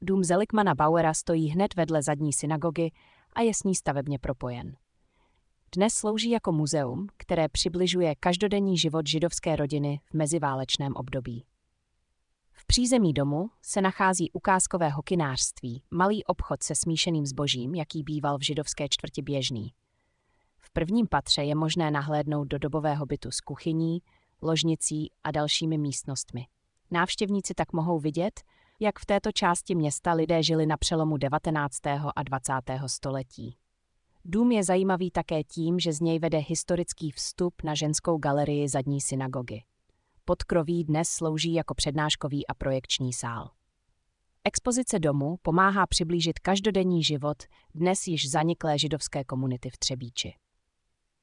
Dům Seligmana Bauera stojí hned vedle zadní synagogy a je s ní stavebně propojen. Dnes slouží jako muzeum, které přibližuje každodenní život židovské rodiny v meziválečném období. V přízemí domu se nachází ukázkové hokynářství, malý obchod se smíšeným zbožím, jaký býval v židovské čtvrti běžný. V prvním patře je možné nahlédnout do dobového bytu s kuchyní, ložnicí a dalšími místnostmi. Návštěvníci tak mohou vidět, jak v této části města lidé žili na přelomu 19. a 20. století. Dům je zajímavý také tím, že z něj vede historický vstup na ženskou galerii zadní synagogy. Podkroví dnes slouží jako přednáškový a projekční sál. Expozice domu pomáhá přiblížit každodenní život dnes již zaniklé židovské komunity v Třebíči.